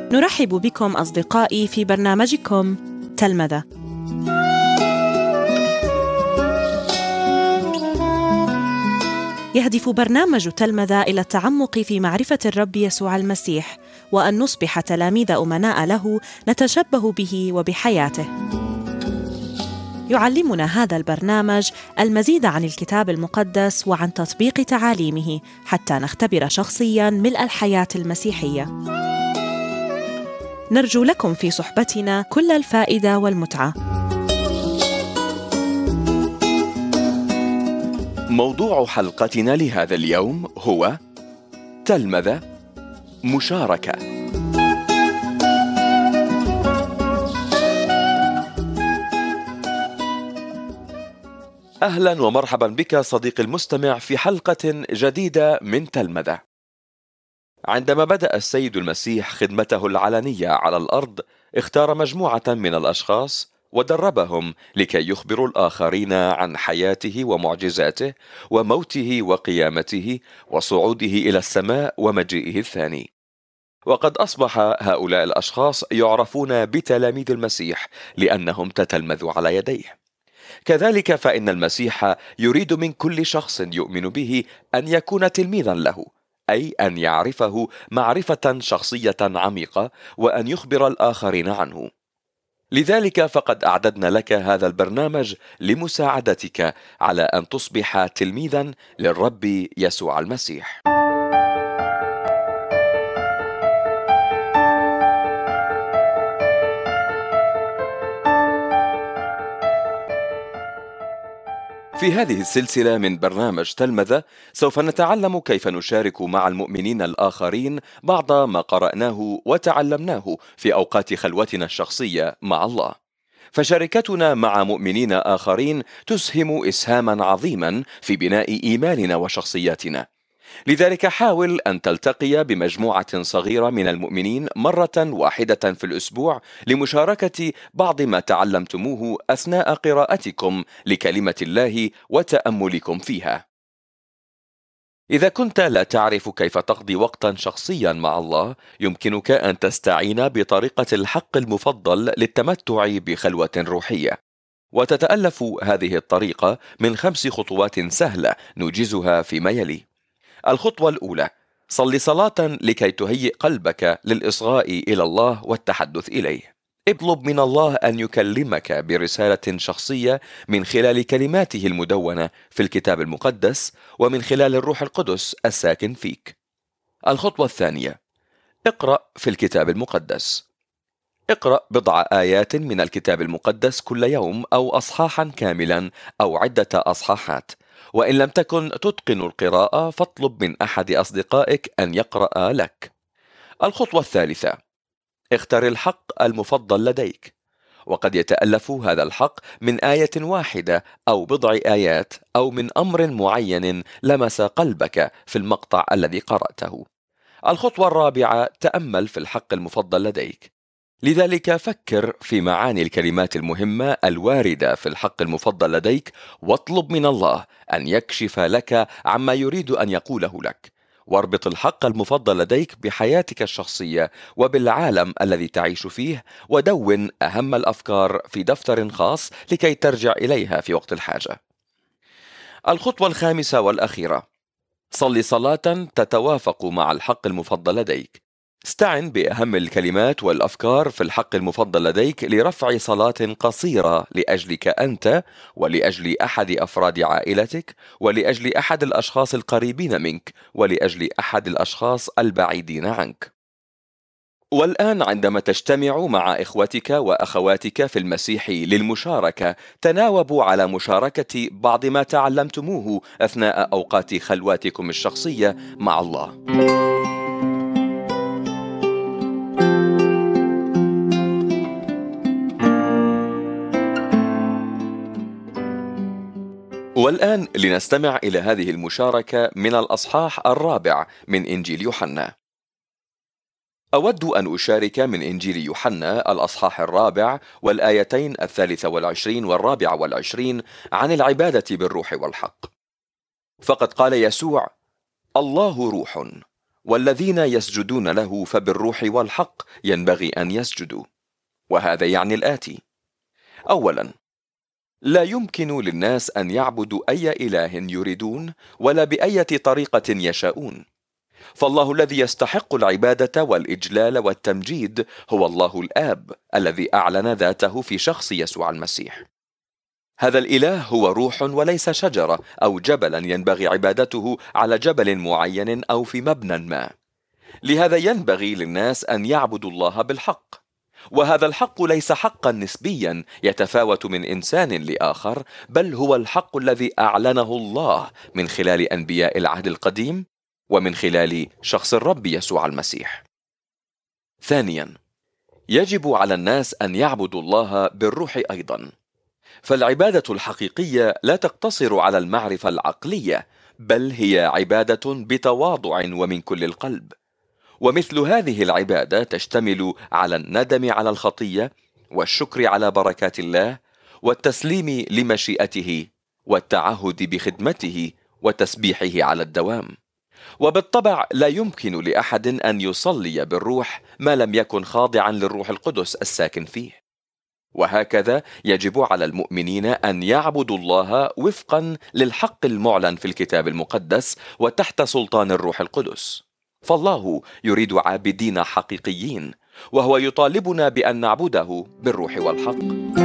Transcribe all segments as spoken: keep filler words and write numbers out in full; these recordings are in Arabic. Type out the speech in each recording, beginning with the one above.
نرحب بكم أصدقائي في برنامجكم تلمذة. يهدف برنامج تلمذة إلى التعمق في معرفة الرب يسوع المسيح، وأن نصبح تلاميذ أمناء له نتشبه به وبحياته. يعلمنا هذا البرنامج المزيد عن الكتاب المقدس وعن تطبيق تعاليمه حتى نختبر شخصياً ملء الحياة المسيحية. نرجو لكم في صحبتنا كل الفائدة والمتعة. موضوع حلقتنا لهذا اليوم هو تلمذة مشاركة. أهلا ومرحبا بك صديقي المستمع في حلقة جديدة من تلمذة. عندما بدأ السيد المسيح خدمته العلنية على الأرض، اختار مجموعة من الأشخاص ودربهم لكي يخبروا الآخرين عن حياته ومعجزاته وموته وقيامته وصعوده إلى السماء ومجيئه الثاني. وقد أصبح هؤلاء الأشخاص يعرفون بتلاميذ المسيح لأنهم تتلمذوا على يديه. كذلك فإن المسيح يريد من كل شخص يؤمن به أن يكون تلميذا له، أي أن يعرفه معرفة شخصية عميقة وأن يخبر الآخرين عنه. لذلك فقد أعددنا لك هذا البرنامج لمساعدتك على أن تصبح تلميذا للرب يسوع المسيح. في هذه السلسلة من برنامج تلمذة سوف نتعلم كيف نشارك مع المؤمنين الآخرين بعض ما قرأناه وتعلمناه في أوقات خلوتنا الشخصية مع الله. فشركتنا مع مؤمنين آخرين تسهم إسهاما عظيما في بناء إيماننا وشخصياتنا. لذلك حاول أن تلتقي بمجموعة صغيرة من المؤمنين مرة واحدة في الأسبوع لمشاركة بعض ما تعلمتموه أثناء قراءتكم لكلمة الله وتأملكم فيها. إذا كنت لا تعرف كيف تقضي وقتا شخصيا مع الله، يمكنك أن تستعين بطريقة الحق المفضل للتمتع بخلوة روحية. وتتألف هذه الطريقة من خمس خطوات سهلة نوجزها فيما يلي. الخطوة الأولى: صل صلاة لكي تهيئ قلبك للإصغاء إلى الله والتحدث إليه. اطلب من الله أن يكلمك برسالة شخصية من خلال كلماته المدونة في الكتاب المقدس ومن خلال الروح القدس الساكن فيك. الخطوة الثانية: اقرأ في الكتاب المقدس. اقرأ بضع آيات من الكتاب المقدس كل يوم أو أصحاحا كاملا أو عدة أصحاحات. وإن لم تكن تتقن القراءة فاطلب من أحد أصدقائك أن يقرأ لك. الخطوة الثالثة: اختر الحق المفضل لديك. وقد يتألف هذا الحق من آية واحدة أو بضع آيات أو من أمر معين لمس قلبك في المقطع الذي قرأته. الخطوة الرابعة: تأمل في الحق المفضل لديك. لذلك فكر في معاني الكلمات المهمة الواردة في الحق المفضل لديك، واطلب من الله أن يكشف لك عما يريد أن يقوله لك. واربط الحق المفضل لديك بحياتك الشخصية وبالعالم الذي تعيش فيه، ودون أهم الأفكار في دفتر خاص لكي ترجع إليها في وقت الحاجة. الخطوة الخامسة والأخيرة: صل صلاة تتوافق مع الحق المفضل لديك. استعن بأهم الكلمات والأفكار في الحق المفضل لديك لرفع صلاة قصيرة لأجلك أنت ولأجل أحد أفراد عائلتك ولأجل أحد الأشخاص القريبين منك ولأجل أحد الأشخاص البعيدين عنك. والآن عندما تجتمع مع إخوتك وأخواتك في المسيح للمشاركة، تناوبوا على مشاركة بعض ما تعلمتموه أثناء أوقات خلواتكم الشخصية مع الله. والآن لنستمع إلى هذه المشاركة من الأصحاح الرابع من إنجيل يوحنا. أود أن أشارك من إنجيل يوحنا الأصحاح الرابع والآيتين الثالثة والعشرين والرابعة والعشرين عن العبادة بالروح والحق. فقد قال يسوع: الله روح، والذين يسجدون له فبالروح والحق ينبغي أن يسجدوا. وهذا يعني الآتي: أولا، لا يمكن للناس أن يعبدوا أي إله يريدون ولا بأية طريقة يشاءون، فالله الذي يستحق العبادة والإجلال والتمجيد هو الله الآب الذي أعلن ذاته في شخص يسوع المسيح. هذا الإله هو روح وليس شجرة أو جبلا ينبغي عبادته على جبل معين أو في مبنى ما. لهذا ينبغي للناس أن يعبدوا الله بالحق، وهذا الحق ليس حقا نسبيا يتفاوت من إنسان لآخر، بل هو الحق الذي أعلنه الله من خلال أنبياء العهد القديم ومن خلال شخص الرب يسوع المسيح. ثانيا، يجب على الناس أن يعبدوا الله بالروح أيضا، فالعبادة الحقيقية لا تقتصر على المعرفة العقلية، بل هي عبادة بتواضع ومن كل القلب. ومثل هذه العبادة تشتمل على الندم على الخطية، والشكر على بركات الله، والتسليم لمشيئته، والتعهد بخدمته، وتسبيحه على الدوام. وبالطبع لا يمكن لأحد أن يصلي بالروح ما لم يكن خاضعا للروح القدس الساكن فيه. وهكذا يجب على المؤمنين أن يعبدوا الله وفقا للحق المعلن في الكتاب المقدس وتحت سلطان الروح القدس، فالله يريد عابدين حقيقيين، وهو يطالبنا بأن نعبده بالروح والحق.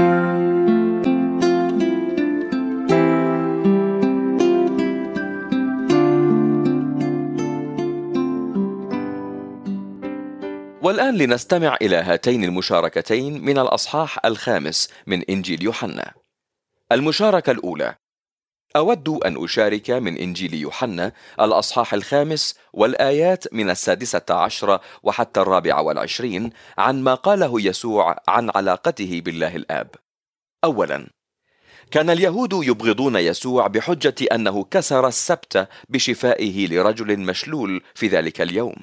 والآن لنستمع إلى هاتين المشاركتين من الأصحاح الخامس من إنجيل يوحنا. المشاركة الأولى: أود أن أشارك من إنجيل يوحنا الأصحاح الخامس والآيات من السادسة عشرة وحتى الرابعة والعشرين عن ما قاله يسوع عن علاقته بالله الآب. أولا، كان اليهود يبغضون يسوع بحجة أنه كسر السبت بشفائه لرجل مشلول في ذلك اليوم،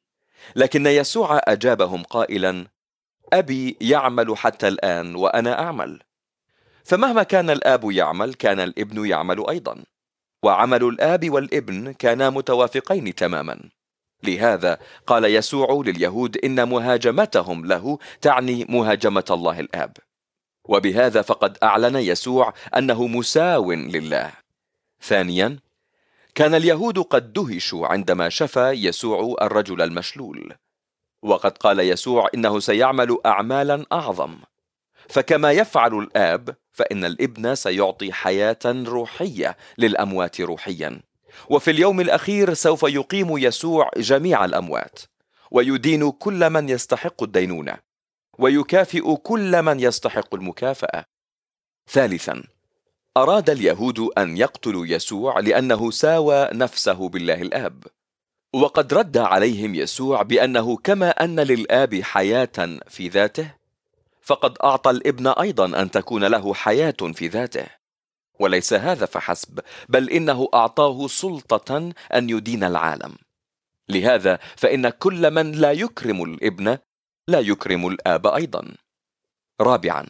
لكن يسوع أجابهم قائلا: أبي يعمل حتى الآن وأنا أعمل. فمهما كان الآب يعمل كان الابن يعمل أيضا، وعمل الآب والابن كانا متوافقين تماما. لهذا قال يسوع لليهود إن مهاجمتهم له تعني مهاجمة الله الآب، وبهذا فقد أعلن يسوع أنه مساو لله. ثانيا، كان اليهود قد دهشوا عندما شفى يسوع الرجل المشلول، وقد قال يسوع إنه سيعمل أعمالا أعظم، فكما يفعل الآب فإن الابن سيعطي حياة روحية للأموات روحيا، وفي اليوم الأخير سوف يقيم يسوع جميع الأموات، ويدين كل من يستحق الدينونة، ويكافئ كل من يستحق المكافأة. ثالثا، أراد اليهود أن يقتلوا يسوع لأنه ساوى نفسه بالله الآب، وقد رد عليهم يسوع بأنه كما أن للآب حياة في ذاته، فقد أعطى الابن أيضا أن تكون له حياة في ذاته. وليس هذا فحسب، بل إنه أعطاه سلطة أن يدين العالم. لهذا فإن كل من لا يكرم الابن لا يكرم الآب أيضا. رابعا،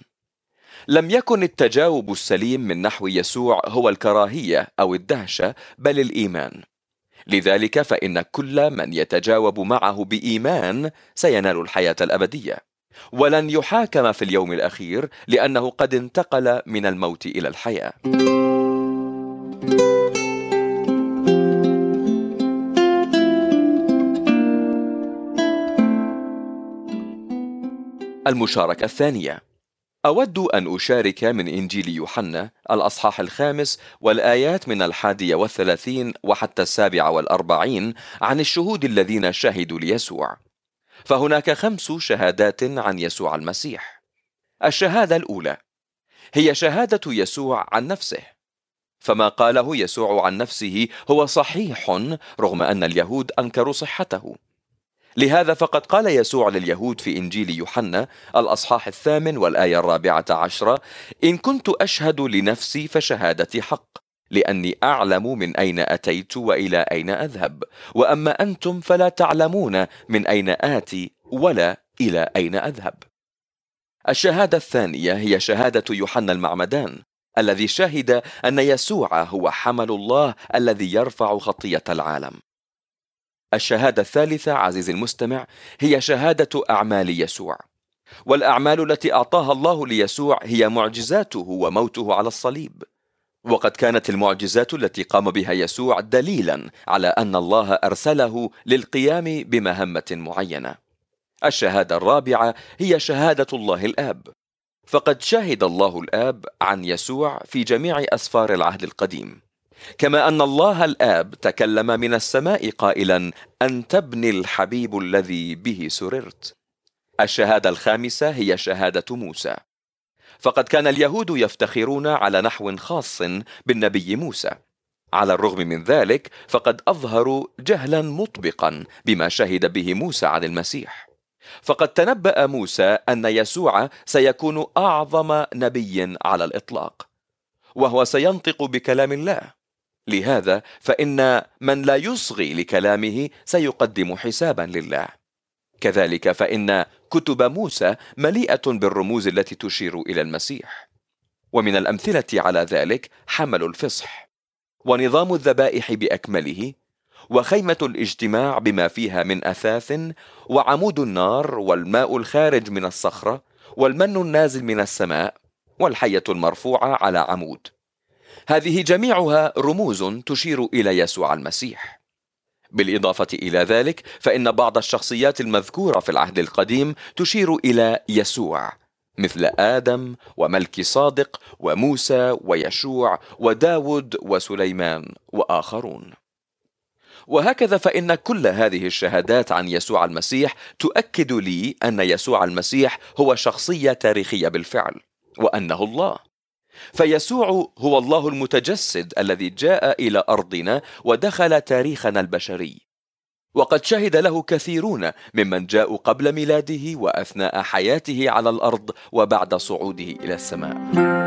لم يكن التجاوب السليم من نحو يسوع هو الكراهية أو الدهشة، بل الإيمان. لذلك فإن كل من يتجاوب معه بإيمان سينال الحياة الأبدية، ولن يحاكم في اليوم الأخير، لأنه قد انتقل من الموت إلى الحياة. المشاركة الثانية: أود أن أشارك من إنجيل يوحنا الأصحاح الخامس والآيات من الحادية والثلاثين وحتى السابعة والأربعين عن الشهود الذين شهدوا ليسوع. فهناك خمس شهادات عن يسوع المسيح. الشهادة الأولى هي شهادة يسوع عن نفسه، فما قاله يسوع عن نفسه هو صحيح رغم أن اليهود أنكروا صحته. لهذا فقد قال يسوع لليهود في إنجيل يوحنا الأصحاح الثامن والآية الرابعة عشرة: إن كنت أشهد لنفسي فشهادتي حق، لأني أعلم من أين أتيت وإلى أين أذهب، وأما أنتم فلا تعلمون من أين آتي ولا إلى أين أذهب. الشهادة الثانية هي شهادة يوحنا المعمدان الذي شهد أن يسوع هو حمل الله الذي يرفع خطية العالم. الشهادة الثالثة عزيزي المستمع هي شهادة أعمال يسوع، والأعمال التي أعطاها الله ليسوع هي معجزاته وموته على الصليب. وقد كانت المعجزات التي قام بها يسوع دليلا على أن الله أرسله للقيام بمهمة معينة. الشهادة الرابعة هي شهادة الله الآب، فقد شهد الله الآب عن يسوع في جميع أسفار العهد القديم، كما أن الله الآب تكلم من السماء قائلا: أنت ابني الحبيب الذي به سررت. الشهادة الخامسة هي شهادة موسى، فقد كان اليهود يفتخرون على نحو خاص بالنبي موسى. على الرغم من ذلك فقد أظهروا جهلا مطبقا بما شهد به موسى عن المسيح، فقد تنبأ موسى أن يسوع سيكون أعظم نبي على الإطلاق، وهو سينطق بكلام الله. لهذا فإن من لا يصغي لكلامه سيقدم حسابا لله. كذلك فإن كتب موسى مليئة بالرموز التي تشير إلى المسيح، ومن الأمثلة على ذلك حمل الفصح، ونظام الذبائح بأكمله، وخيمة الاجتماع بما فيها من أثاث، وعمود النار، والماء الخارج من الصخرة، والمن النازل من السماء، والحية المرفوعة على عمود. هذه جميعها رموز تشير إلى يسوع المسيح. بالإضافة إلى ذلك فإن بعض الشخصيات المذكورة في العهد القديم تشير إلى يسوع، مثل آدم وملكي صادق وموسى ويشوع وداود وسليمان وآخرون. وهكذا فإن كل هذه الشهادات عن يسوع المسيح تؤكد لي أن يسوع المسيح هو شخصية تاريخية بالفعل، وأنه الله. فيسوع هو الله المتجسد الذي جاء إلى أرضنا ودخل تاريخنا البشري، وقد شهد له كثيرون ممن جاءوا قبل ميلاده وأثناء حياته على الأرض وبعد صعوده إلى السماء.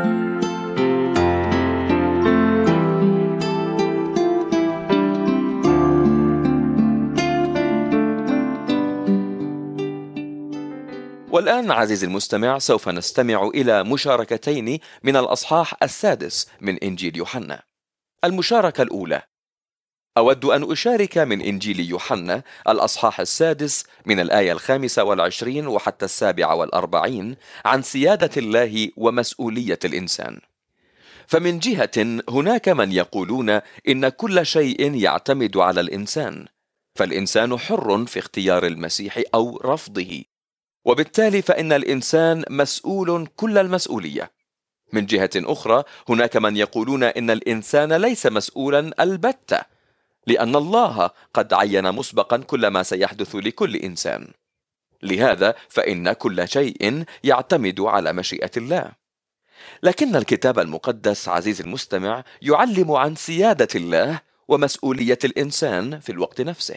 والآن عزيزي المستمع سوف نستمع إلى مشاركتين من الأصحاح السادس من إنجيل يوحنا. المشاركة الأولى: أود أن أشارك من إنجيل يوحنا الأصحاح السادس من الآية الخامسة والعشرين وحتى السابعة والأربعين عن سيادة الله ومسؤولية الإنسان. فمن جهة هناك من يقولون إن كل شيء يعتمد على الإنسان، فالإنسان حر في اختيار المسيح أو رفضه، وبالتالي فإن الإنسان مسؤول كل المسؤولية. من جهة أخرى هناك من يقولون إن الإنسان ليس مسؤولا البتة، لأن الله قد عين مسبقا كل ما سيحدث لكل إنسان. لهذا فإن كل شيء يعتمد على مشيئة الله. لكن الكتاب المقدس عزيزي المستمع يعلم عن سيادة الله ومسؤولية الإنسان في الوقت نفسه،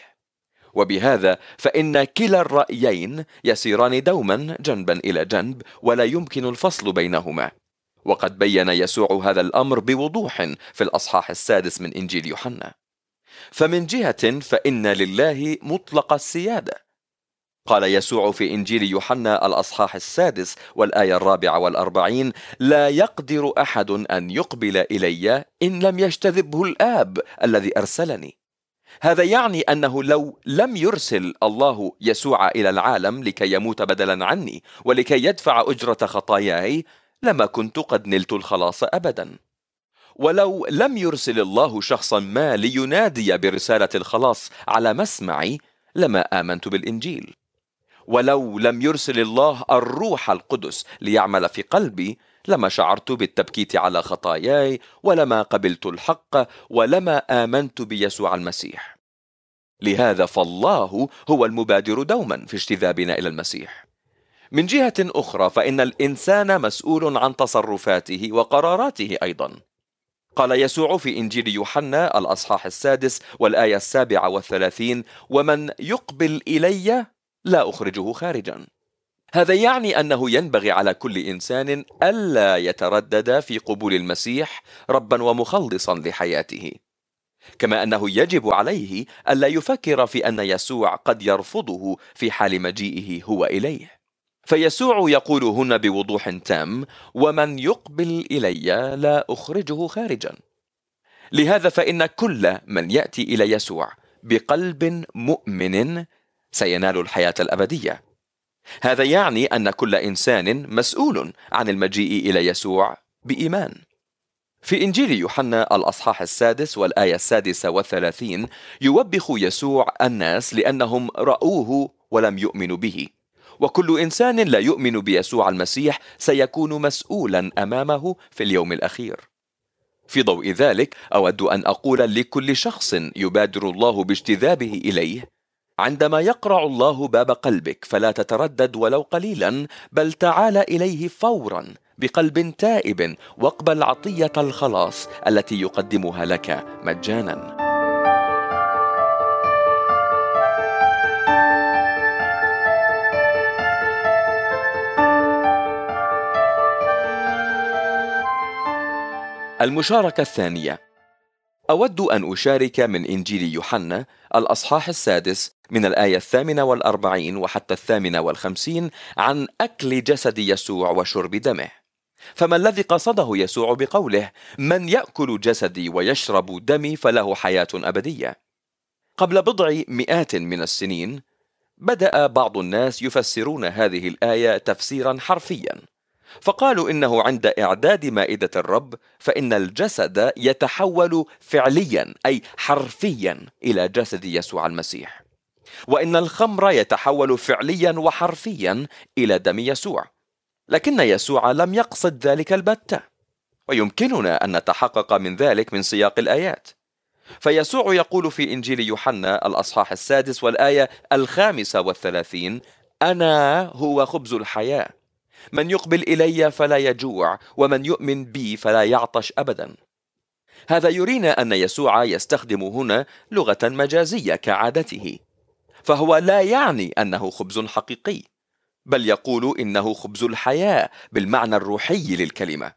وبهذا فإن كلا الرأيين يسيران دوما جنبا إلى جنب ولا يمكن الفصل بينهما. وقد بين يسوع هذا الأمر بوضوح في الأصحاح السادس من إنجيل يوحنا. فمن جهة فإن لله مطلق السيادة. قال يسوع في إنجيل يوحنا الأصحاح السادس والآية الرابعة والأربعين: لا يقدر أحد أن يقبل إلي إن لم يجتذبه الآب الذي أرسلني. هذا يعني أنه لو لم يرسل الله يسوع إلى العالم لكي يموت بدلا عني ولكي يدفع أجرة خطاياي لما كنت قد نلت الخلاص أبدا. ولو لم يرسل الله شخصا ما لينادي برسالة الخلاص على مسمعي لما آمنت بالإنجيل. ولو لم يرسل الله الروح القدس ليعمل في قلبي لما شعرت بالتبكيت على خطاياي، ولما قبلت الحق، ولما آمنت بيسوع المسيح. لهذا فالله هو المبادر دوما في اجتذابنا إلى المسيح. من جهة أخرى فإن الإنسان مسؤول عن تصرفاته وقراراته أيضا. قال يسوع في إنجيل يوحنا الأصحاح السادس والآية السابعة والثلاثين: ومن يقبل إلي لا أخرجه خارجا. هذا يعني أنه ينبغي على كل إنسان ألا يتردد في قبول المسيح ربا ومخلصا لحياته، كما أنه يجب عليه ألا يفكر في أن يسوع قد يرفضه في حال مجيئه هو إليه. فيسوع يقول هنا بوضوح تام: ومن يقبل إلي لا أخرجه خارجا. لهذا فإن كل من يأتي إلى يسوع بقلب مؤمن سينال الحياة الأبدية. هذا يعني أن كل إنسان مسؤول عن المجيء إلى يسوع بإيمان. في إنجيل يوحنا الأصحاح السادس والآية السادسة والثلاثين يوبخ يسوع الناس لأنهم رأوه ولم يؤمنوا به، وكل إنسان لا يؤمن بيسوع المسيح سيكون مسؤولا أمامه في اليوم الأخير. في ضوء ذلك أود أن أقول لكل شخص يبادر الله باجتذابه إليه: عندما يقرع الله باب قلبك فلا تتردد ولو قليلا، بل تعال إليه فورا بقلب تائب واقبل عطية الخلاص التي يقدمها لك مجانا. المشاركة الثانية: أود أن أشارك من إنجيل يوحنا الأصحاح السادس من الآية الثامنة والأربعين وحتى الثامنة والخمسين عن أكل جسد يسوع وشرب دمه. فما الذي قصده يسوع بقوله: من يأكل جسدي ويشرب دمي فله حياة أبدية؟ قبل بضع مئات من السنين بدأ بعض الناس يفسرون هذه الآية تفسيرا حرفيا، فقالوا إنه عند إعداد مائدة الرب فإن الجسد يتحول فعليا أي حرفيا إلى جسد يسوع المسيح، وإن الخمر يتحول فعليا وحرفيا إلى دم يسوع. لكن يسوع لم يقصد ذلك البتة، ويمكننا أن نتحقق من ذلك من سياق الآيات. فيسوع يقول في إنجيل يوحنا الأصحاح السادس والآية الخامسة والثلاثين: أنا هو خبز الحياة، من يقبل إلي فلا يجوع، ومن يؤمن بي فلا يعطش أبدا. هذا يرينا أن يسوع يستخدم هنا لغة مجازية كعادته، فهو لا يعني أنه خبز حقيقي، بل يقول إنه خبز الحياة بالمعنى الروحي للكلمة.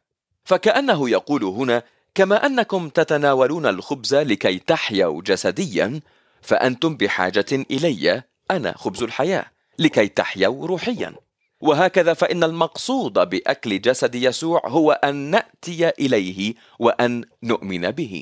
فكأنه يقول هنا: كما أنكم تتناولون الخبز لكي تحيوا جسديا، فأنتم بحاجة إلي، أنا خبز الحياة، لكي تحيوا روحيا. وهكذا فإن المقصود بأكل جسد يسوع هو أن نأتي إليه وأن نؤمن به.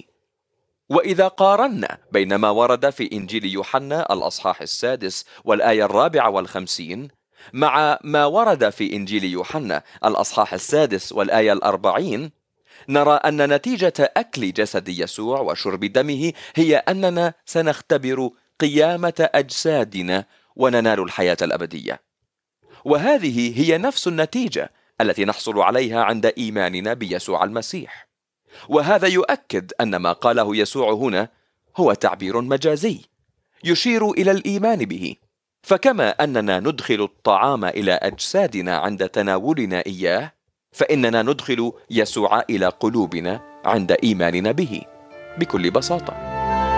وإذا قارنا بين ما ورد في إنجيل يوحنا الأصحاح السادس والآية الرابعة والخمسين مع ما ورد في إنجيل يوحنا الأصحاح السادس والآية الأربعين، نرى أن نتيجة أكل جسد يسوع وشرب دمه هي أننا سنختبر قيامة أجسادنا وننال الحياة الأبدية. وهذه هي نفس النتيجة التي نحصل عليها عند إيماننا بيسوع المسيح. وهذا يؤكد أن ما قاله يسوع هنا هو تعبير مجازي يشير إلى الإيمان به. فكما أننا ندخل الطعام إلى أجسادنا عند تناولنا إياه، فإننا ندخل يسوع إلى قلوبنا عند إيماننا به بكل بساطة.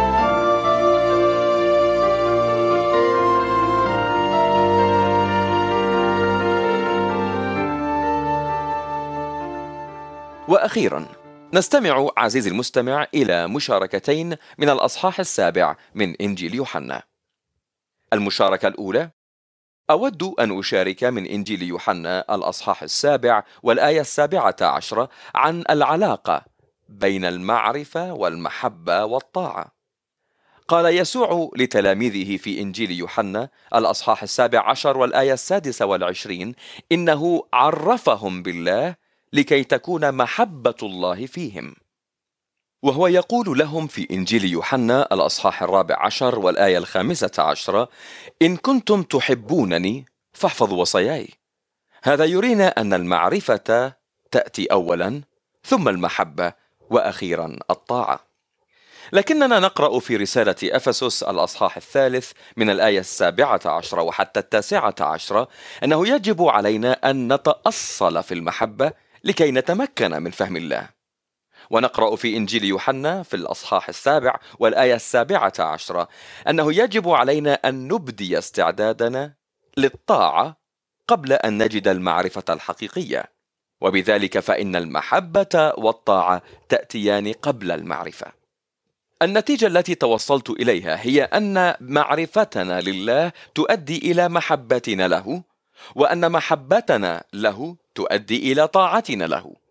وأخيرا نستمع عزيزي المستمع إلى مشاركتين من الأصحاح السابع من إنجيل يوحنا. المشاركة الأولى: أود أن أشارك من إنجيل يوحنا الأصحاح السابع والآية السابعة عشرة عن العلاقة بين المعرفة والمحبة والطاعة. قال يسوع لتلاميذه في إنجيل يوحنا الأصحاح السابع عشر والآية السادسة والعشرين إنه عرفهم بالله لكي تكون محبة الله فيهم. وهو يقول لهم في إنجيل يوحنا الأصحاح الرابع عشر والآية الخامسة عشرة: إن كنتم تحبونني فاحفظوا وصاياي. هذا يرينا أن المعرفة تأتي أولا، ثم المحبة، وأخيرا الطاعة. لكننا نقرأ في رسالة أفسس الأصحاح الثالث من الآية السابعة عشرة وحتى التاسعة عشرة أنه يجب علينا أن نتأصل في المحبة لكي نتمكن من فهم الله. ونقرأ في إنجيل يوحنا في الأصحاح السابع والآية السابعة عشرة أنه يجب علينا أن نبدي استعدادنا للطاعة قبل أن نجد المعرفة الحقيقية، وبذلك فإن المحبة والطاعة تأتيان قبل المعرفة. النتيجة التي توصلت إليها هي أن معرفتنا لله تؤدي إلى محبتنا له، وأن محبتنا له تؤدي إلى طاعتنا له.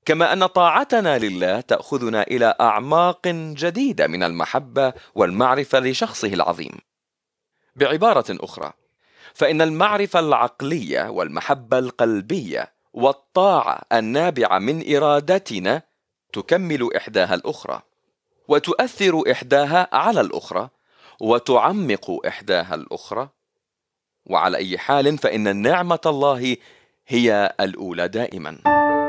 كما أن طاعتنا لله تأخذنا إلى أعماق جديدة من المحبة والمعرفة لشخصه العظيم. بعبارة أخرى، فإن المعرفة العقلية والمحبة القلبية والطاعة النابعة من إرادتنا تكمل إحداها الأخرى، وتؤثر إحداها على الأخرى، وتعمق إحداها الأخرى. وعلى أي حال فإن نعمة الله هي الأولى دائما.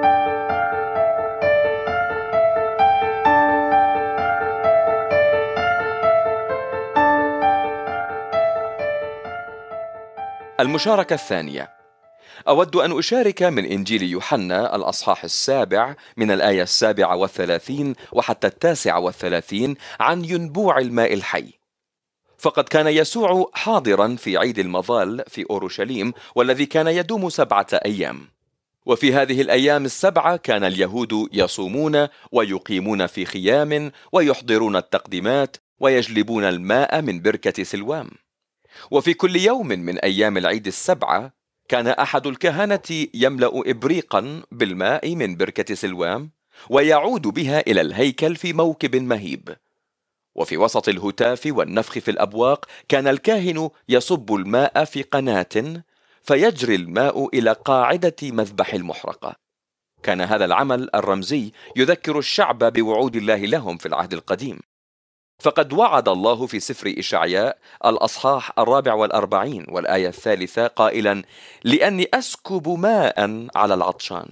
المشاركة الثانية، أود أن أشارك من إنجيل يوحنا الأصحاح السابع من الآية السابعة والثلاثين وحتى التاسعة والثلاثين عن ينبوع الماء الحي. فقد كان يسوع حاضرا في عيد المظال في أورشليم، والذي كان يدوم سبعة أيام. وفي هذه الأيام السبعة كان اليهود يصومون ويقيمون في خيام ويحضرون التقديمات ويجلبون الماء من بركة سلوام. وفي كل يوم من أيام العيد السبعة كان أحد الكهنة يملأ إبريقا بالماء من بركة سلوام ويعود بها إلى الهيكل في موكب مهيب. وفي وسط الهتاف والنفخ في الأبواق كان الكاهن يصب الماء في قناة فيجري الماء إلى قاعدة مذبح المحرقة. كان هذا العمل الرمزي يذكر الشعب بوعود الله لهم في العهد القديم. فقد وعد الله في سفر إشعياء الأصحاح الرابع والأربعين والآية الثالثة قائلا: لأني أسكب ماء على العطشان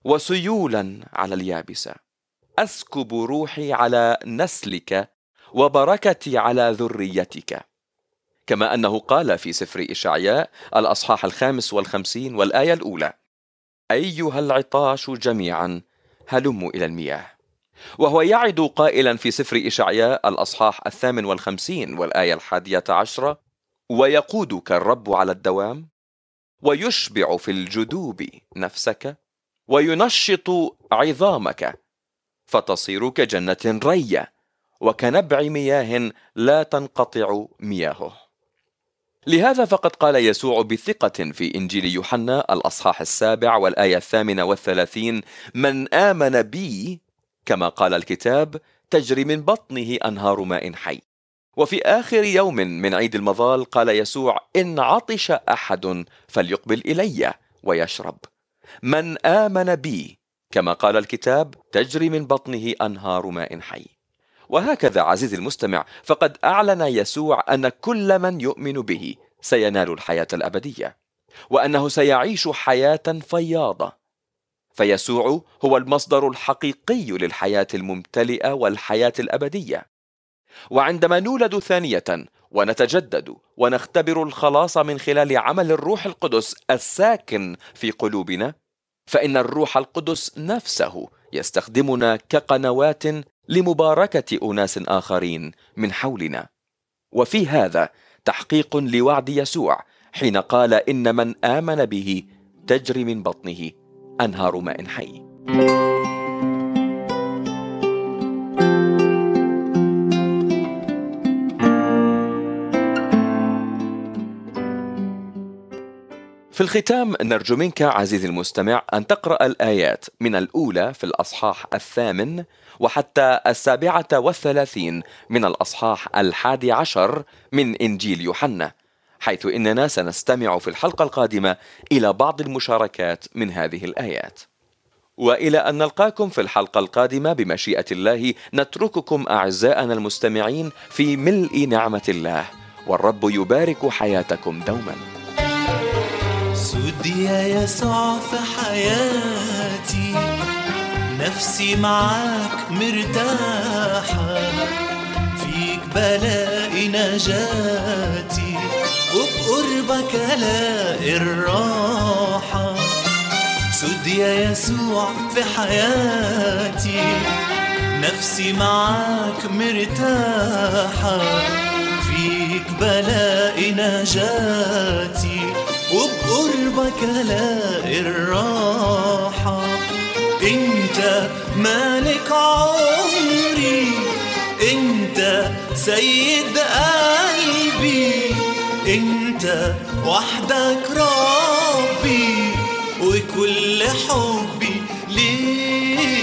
وسيولا على اليابسة، أسكب روحي على نسلك وبركتي على ذريتك. كما أنه قال في سفر إشعياء الأصحاح الخامس والخمسين والآية الأولى: أيها العطاش جميعا هلموا إلى المياه. وهو يعد قائلا في سفر إشعياء الأصحاح الثامن والخمسين والآية الحادية عشرة: ويقودك الرب على الدوام ويشبع في الجدوب نفسك وينشط عظامك فتصير كجنة رية وكنبع مياه لا تنقطع مياهه. لهذا فقد قال يسوع بثقة في إنجيل يوحنا الأصحاح السابع والآية الثامنة والثلاثين: من آمن بي كما قال الكتاب تجري من بطنه أنهار ماء حي. وفي آخر يوم من عيد المظال قال يسوع: إن عطش أحد فليقبل إلي ويشرب. من آمن بي كما قال الكتاب تجري من بطنه أنهار ماء حي. وهكذا عزيزي المستمع، فقد أعلن يسوع أن كل من يؤمن به سينال الحياة الأبدية، وأنه سيعيش حياة فياضة. فيسوع هو المصدر الحقيقي للحياة الممتلئة والحياة الأبدية. وعندما نولد ثانية ونتجدد ونختبر الخلاص من خلال عمل الروح القدس الساكن في قلوبنا، فإن الروح القدس نفسه يستخدمنا كقنوات لمباركة أناس آخرين من حولنا. وفي هذا تحقيق لوعد يسوع حين قال: إن من آمن به تجري من بطنه أنهار ماء حي. في الختام نرجو منك عزيزي المستمع أن تقرأ الآيات من الأولى في الأصحاح الثامن وحتى السابعة والثلاثين من الأصحاح الحادي عشر من إنجيل يوحنا، حيث إننا سنستمع في الحلقة القادمة إلى بعض المشاركات من هذه الآيات. وإلى أن نلقاكم في الحلقة القادمة بمشيئة الله، نترككم أعزائنا المستمعين في ملء نعمة الله، والرب يبارك حياتكم دوما. سودي يا يسوع في حياتي، نفسي معاك مرتاحة، فيك بلاقي نجاتي وبقربك الاقي الراحة. سودي يا يسوع في حياتي، نفسي معاك مرتاحة، فيك بلاقي نجاتي وبقربك الاقي الراحة. انت مالك عمري، انت سيد قلبي، انت وحدك ربي وكل حبي ليك.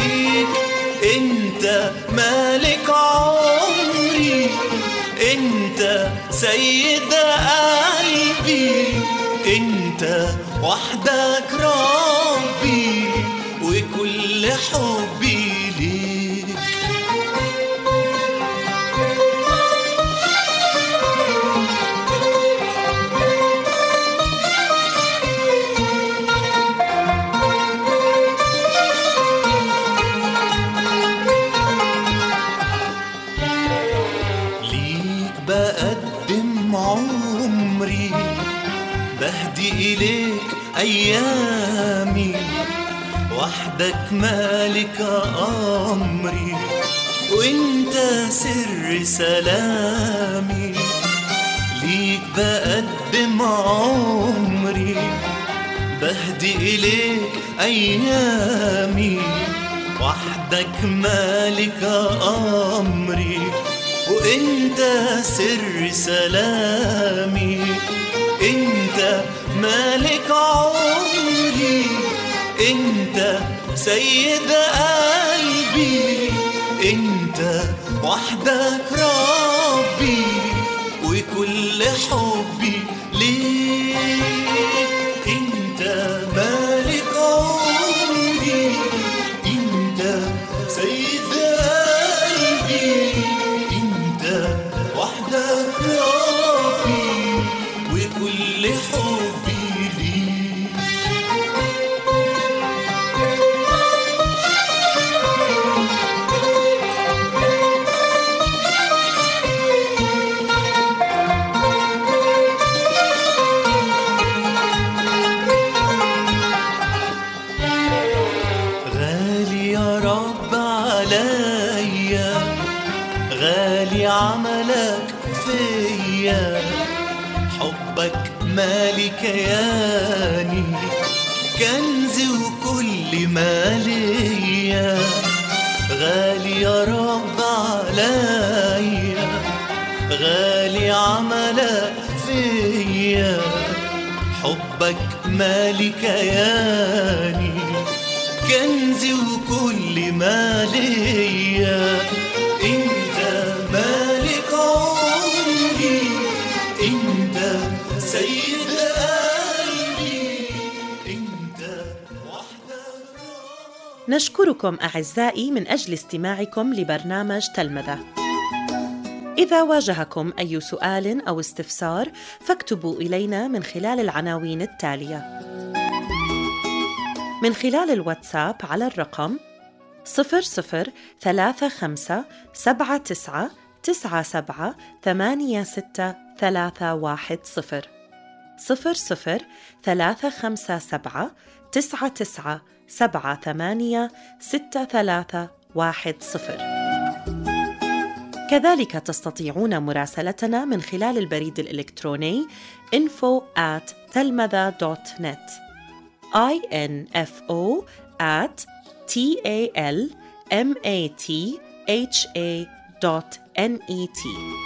سيد قلبي، انت وحدك ربي وكل حبي ليك. بقدم عمري، بهدي إليك أيامي، وحدك مالك أمري وإنت سر سلامي. ليك بقدم عمري، بهدي إليك أيامي، وحدك مالك أمري وإنت سر سلامي. إنت مالك عمري، إنت سيد قلبي، إنت وحدك ربي وكل حبي ليك. إنت مالك عمري، إنت سيد قلبي، وحدك ربي وكل حبي ليك. غالي يا رب عليا، غالي عملك فيا، حبك مالي كياني، كنزي وكل ما ليا. غالي يا رب عليا، غالي عملك فيا، حبك مالي كياني، كنزي وكل ما ليا. انت مالك عمري، انت سيد قلبي، انت وحدك. نشكركم أعزائي من أجل استماعكم لبرنامج تلمذة. إذا واجهكم أي سؤال أو استفسار فاكتبوا إلينا من خلال العناوين التالية: من خلال الواتساب على الرقم صفر صفر ثلاثة خمسة سبعة تسعة تسعة سبعة ثمانية ستة ثلاثة واحد صفر صفر صفر ثلاثة خمسة سبعة تسعة تسعة سبعة ثمانية ستة ثلاثة واحد صفر. كذلك تستطيعون مراسلتنا من خلال البريد الإلكتروني info at telmatha dot net info at talmatha dot net.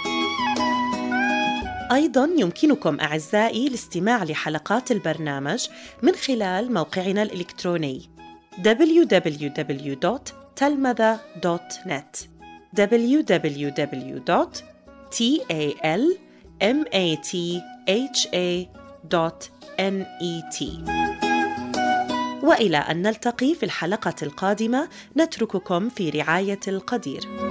أيضاً يمكنكم أعزائي الاستماع لحلقات البرنامج من خلال موقعنا الإلكتروني دبليو دبليو دبليو دوت telmatha دوت نت دبليو دبليو دبليو دوت talmatha دوت net. وإلى أن نلتقي في الحلقة القادمة، نترككم في رعاية القدير.